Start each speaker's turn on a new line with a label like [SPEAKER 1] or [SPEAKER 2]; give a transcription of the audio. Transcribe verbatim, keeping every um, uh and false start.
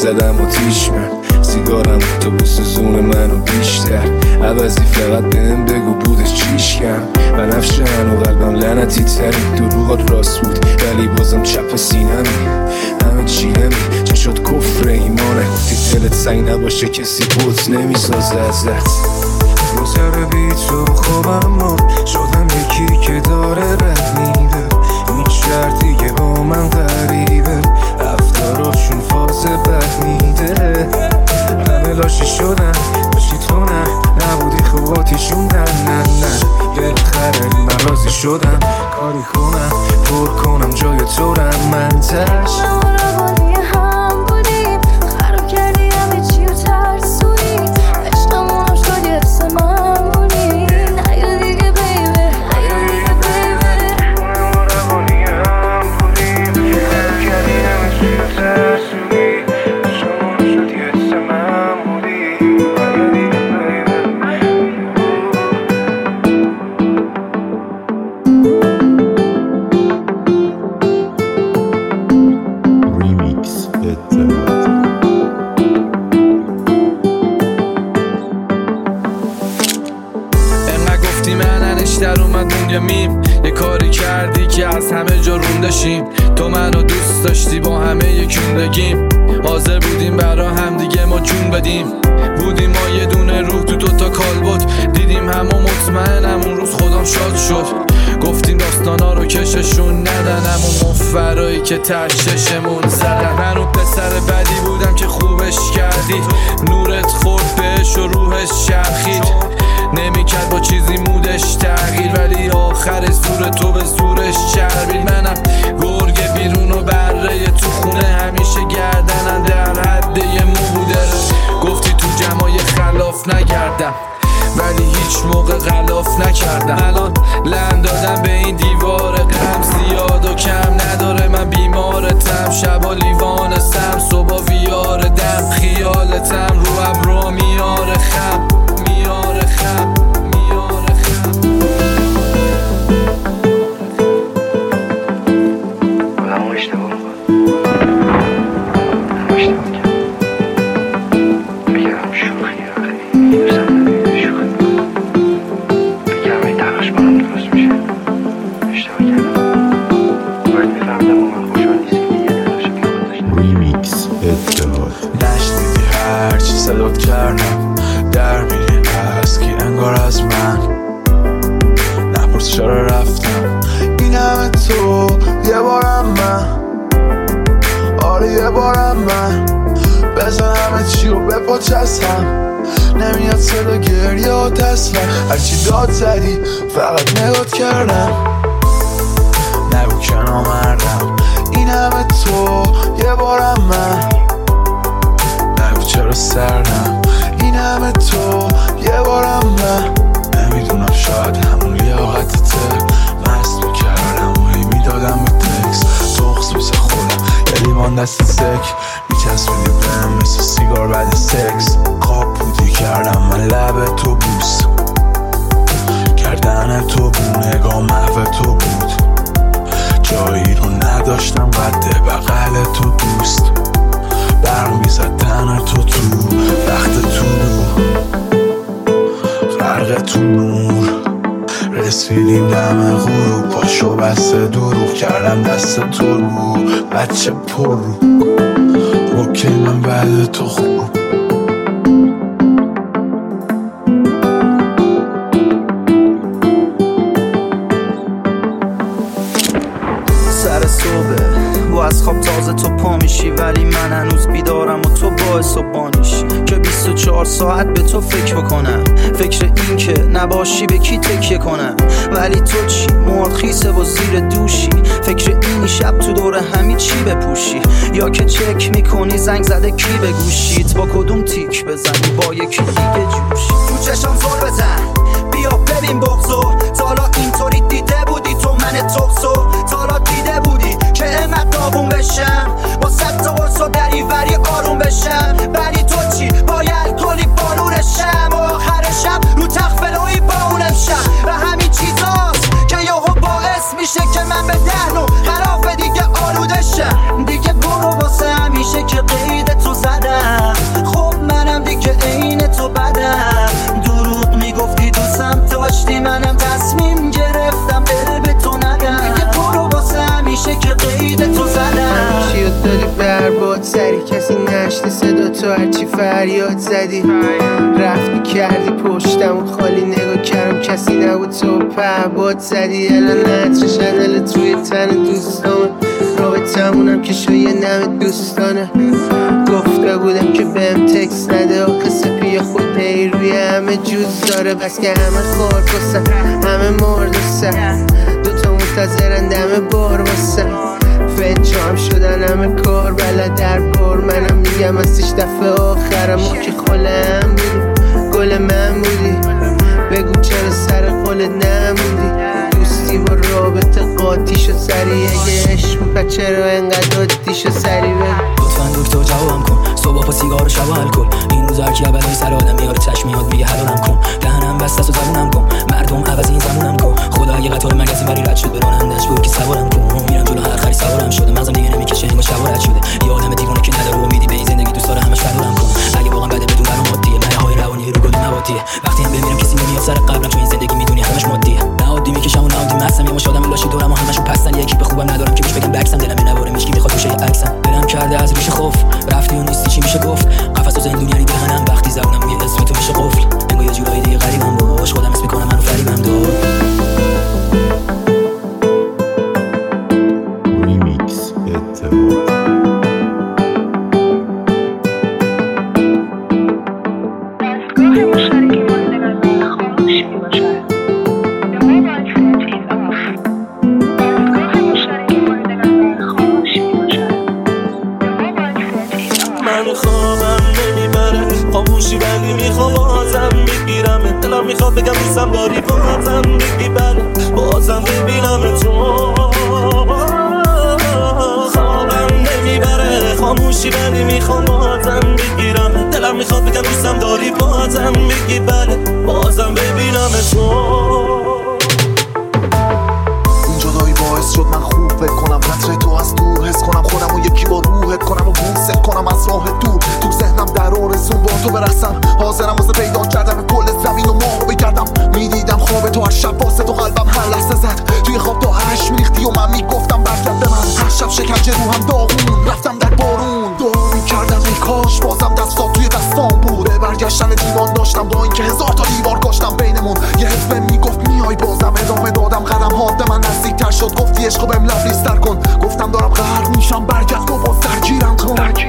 [SPEAKER 1] زدم آتیش من، سیگارم تو بسوزون منو بیشتر، عوضی فقط بهم بگو بودش چیش کم. بنفشه من و قلبم لعنتی تری، دروغات راست بود ولی بازم چپ سینمی، همه چی نمی چه شد کفر ایمانه. گفتی دلت سنگ نباشه کسی بوت نمیسازه ازت. روزه بی تو خوابم ما شدم یکی که داره رد میده، هیچ شرطی که با من غریبه، رفتاراشون فاز بد میده. همه لاشی شدن باشی تو نه، نبودی خواتیشون نه نه نه. بالاخره من راضی شدم کاری کنم پر کنم جای تو رم من تش.
[SPEAKER 2] یه کاری کردی که از همه جا روندشیم، تو منو دوست داشتی با همه یکوندگیم، حاضر بودیم برا هم دیگه ما جون بدیم، بودیم ما یه دونه روح تو دوتا کالبد، دیدیم همه مطمئنم اون روز خودم شاد شد، گفتیم داستانا رو کششون ندن، همون مفرایی که ترششمون زدن. من اون پسر بدی بودم که خوبش کردی، نورت خورد بهش و روحش چرخید، نمیکرد با چیزی مودش تغییر، ولی آخر زور تو به زورش چربید. منم گرگ بیرون و بره تو خونه، همیشه گردنم در حد یه مو بوده. گفتی تو جمعای خلاف نگردم ولی هیچ موقع غلاف نکردم. الان لم دادم به این دیوار غم، زیاد و کم نداره من بیمارتم، شبا لیوانستم صبح ویار دم، خیالتم رو ابرو میاره خم میاره خم میاره خم.
[SPEAKER 3] آدم اشتباه میکنم، اشتباه کرد بگم شوخی آخی دوستم ندیده شوخی بگم این تلاش با هم درست میشه، اشتباه کردم باید میفهمدم با من خوشحال نیست که دیگه تلاش بی خود داشتم.
[SPEAKER 4] ریمیکس اتحاد.
[SPEAKER 5] نشنیدی هرچی صدات کردم در میری هست که انگار از من نپرس چرا رفتم. این همه تو یه بارم من، آره یه بارم من، بزن همه چی رو بپاچستم، نمیاد صدا گریه و تسلم، هرچی داد زدی فقط نگات کردم، نگو که نامردم. این همه تو یه بارم من، نگو چرا سردم. این همه تو یه بارم من، نمیدونم شاید همون لیاقتته، مست میکردم و هی میدادم به تکس، تخص بسه خودم یه لیوان دست سک میچسبیدی بهم مثل سیگار بعد سکس. خواب بودی کردم من لب تو بوس، کردن تو بو نگاه محو تو بود، جایی رو نداشتم قد بغل تو دوست، برق میزد تن تو تو وقت تو غرق تو نور، رسیدیم دم غروب، پاشو بسته دروغ کردم دست تو رو بچه پر رو، اوکی من بعد تو خوب.
[SPEAKER 6] سر صبح و از خواب تازه تو پا میشی، ولی من هنوز بیدارم و تو باعث و بانیشی که بیست و چهار ساعت به تو فکر بکنم، فکر این که نباشی به کی تکیه کنم، ولی تو چی؟ موات خیسه و زیر دوشی، فکر اینی شب تو دور همی چی بپوشی، یا که چک میکنی زنگ زده کی به گوشیت، با کدوم تیک بزنی با یکی دیگه جوشی. تو چشم زل بزن بیا ببین بغضو، تالا اینطوری دیده بودی تو من توکسو، تالا دیده بودی که امت داغون بشم با ست قرص و دریوری آروم بشم، ولی تو چی؟ باید کلی بارونشم و آخر شب رو تخفلوی با اونم شم، و همین چیزاست که یهو باعث میشه که من به دهنو خلاف دیگه آلوده شم، دیگه برو واسه همیشه که قید تو زده
[SPEAKER 7] هرچی فریاد زدی رفتی کردی پشتم و خالی نگاه کردم کسی نبود تو پهباد زدی الان نتر شنلت روی تن دوستامه رابطمونم که شو یه نم دوستانه گفته بودم که بهم تکس نده آخه سپی خود ای روی همه جوز داره بس که همه خور بسن همه مرد بسن دوتا منتظرن دم بار بسن فجام شدن همه کار بلد در بار منم میگم ازش دفعه آخرم و که خلم بودی گل من بودی بگو چرا سر قولت نمودی دوستی با رابطه قاطی شد سریع اگه عشق بود چرا انقدر عادی شد سریع بگو
[SPEAKER 8] لطفاً دکتر جوابم کن صبح با سیگار و شب الکل این روزا هرکی اولای سر آدم میاره چشمیات میگه حلالم کن دهنم بسته و زبونم کن مردم عوض این زمونم کن خدا اگه قطار مگزین بری رد شد برانندش بود که سوارم کن میرم جلو هر خری سوارم شده مغزم دیگه نمیکشه انگار شوارت شده یه آدم دیوونه که نداره امیدی به این زندگی دوست داره همش فرورم کن اگه واقعا بده بدون برام عادیه مرهای روانی رو گل نباتیه وقتی هم بمیرم کسی نمیاد سر قبرم تو این زندگی میدونی همش مادیه نه عادی میکشم و نه عادی مستم یه مش آدم لاشی دورم و همشون پستن یکی به خوبم ندارم که بهش بگم بکسم دلم نواره میشکی میخواد روشه عکسم دلم کرده از ریش خوف رفتی و نیستی چی میشه گفت قفس و زندون یعنی دهنم وقتی زبونم روی اسم تو میشه قفل انگار یه جورایی دیگه غریبم باش خودم اسم میکنم منو فریبم داد
[SPEAKER 4] ریمیکس اعتماد
[SPEAKER 9] من خوابم نمیبره خاموشی ولی میخوام بازم بگیرم دلم میخواد بگم دوستم داری بازم بگی بله بازم ببینم تو خوابم نمیبره خاموشی ولی میخوام بازم بگیرم دلم میخواد بگم دوستم داری بازم بگی بله بازم ببینم تو
[SPEAKER 5] این جدایی باعث شد من خوب فکر کنم قطره تو از دور حس کنم خودم و یکی با روحت کنم و بوست کنم از راه دور تو ذهنم در آرزون با تو برسم حاضرم واسه پیدا کردن کل زمین و ماه رو بگردم میدیدم خواب تو هر شب واسه تو قلبم هر لحظه زد توی خواب تو هرش میریختی و من میگفتم برگرد به من هر شب شکنجه روحم داغون رفتم در بارون دعا میکردم ای کاش بازم دستات توی دستام بود برگشتن دیوان داشتم با اینکه هزار تا دیوار کاشتم بینمون یه حس میگفت میای بازم ادامه دادم قدم هات من نزدیکتر شد گفتی عشقو بهم لبریزتر کن گفتم دارم غرق میشم برگرد گفت باز درگیرم کن